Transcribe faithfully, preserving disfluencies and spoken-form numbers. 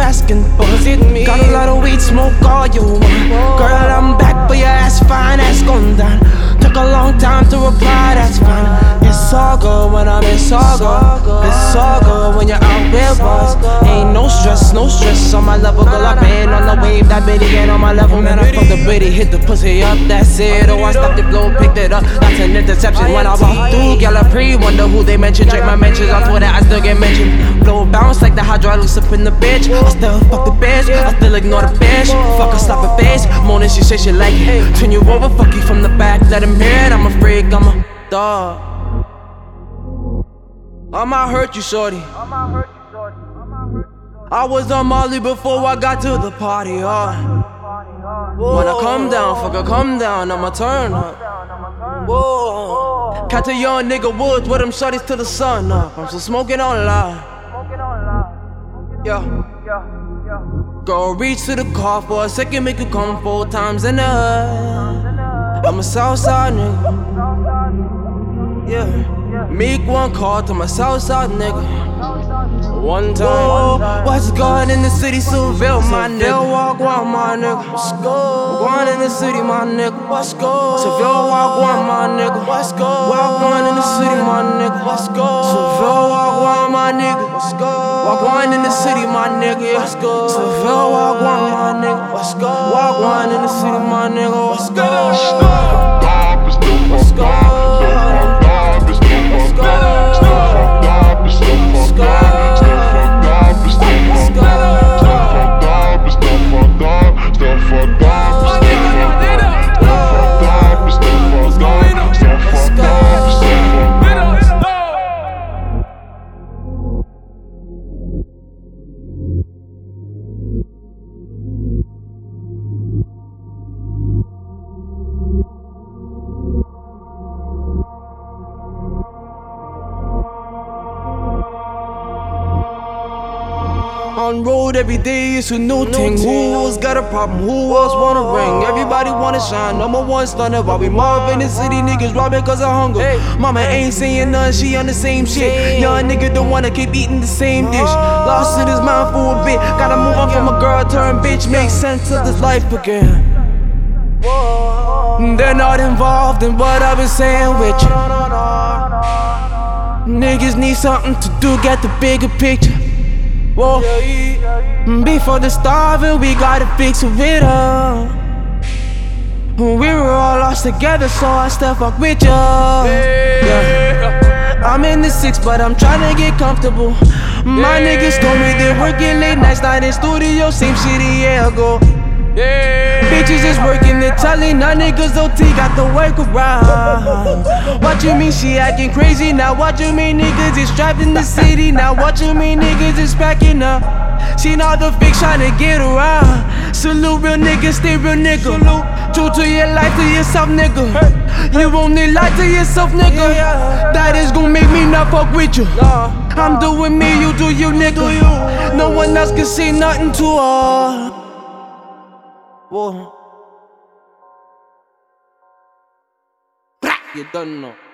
asking for? Is it me? Got a lot of weed, smoke all you want. Girl, I'm back, but your ass fine, ass gone down. Took a long time to reply, that's fine. It's all good when I'm in Saga. It's all good when you're out with us. Ain't no stress, no stress on my level. Girl, I've been on the wave, that bitty ain't on my level. Man, I fucked the bitty, hit the pussy up, that's it. Oh, I stopped the blow, picked it up. That's an interception when I walk through. Girl, I pre wonder who they mention. Check my mentions on Twitter, I still get mentioned. Blow bounce like the hydraulics up in the bitch. I still fuck the bitch, I still ignore the bitch. Fuck her, stop her face. Morning, she say she like it. Turn you over, fuck you from the back. Let him hear it, I'm a freak, I'm a dog. I might hurt you, shorty. I was on Molly before I got to the party, uh. When I come down, fuck I come down, I'ma turn up. Whoa. Catch a young nigga woods with them shorties till the sun up. I'm still smoking on live. Yeah. Go reach to the car for a second, make you come four times in the hood. I'm a Southside nigga. Yeah. Make one call to my Southside nigga. One time. Whoa, what's going in the city, Seville, my nigga? Walk one, my nigga. What's go? Going in the city, my nigga. What's go? Seville, walk one, my nigga. What's go? Walk one in the city, my nigga. What's go? Seville, walk one, my nigga. What's go? Walk one in the city, my nigga. Let's go. Seville, walk one, my nigga. Let's go. Walk one in the city, my nigga. Let's go. Let's go. On road every day, it's a new thing. Who else got a problem? Who else wanna ring? Everybody wanna shine. Number one stunner while we mob in the city. Niggas robbing cause of hunger. Mama ain't saying nothing, she on the same shit. Young nigga don't wanna keep eating the same dish. Lost in his mind for a bit. Gotta move on from a girl turn bitch. Make sense of this life again. They're not involved in what I've been saying with you. Niggas need something to do, get the bigger picture. Whoa. Before the starving, we gotta fix it up. We were all lost together, so I still fuck with ya. Yeah. I'm in the six, but I'm tryna get comfortable. My niggas told me they're working late nights, night in studio, same shit a year ago. Bitches is working the telly, now niggas O T got the work around. What you mean she acting crazy now? What you mean niggas is trapped in the city now? What you mean niggas is packing up? Seen all the fake tryna get around. Salute real niggas, stay real nigga. True to your life, to yourself nigga. You only lie to yourself nigga. That is gon' make me not fuck with you. I'm doing me, you do you nigga. No one else can say nothing to her. Whoa. You don't know.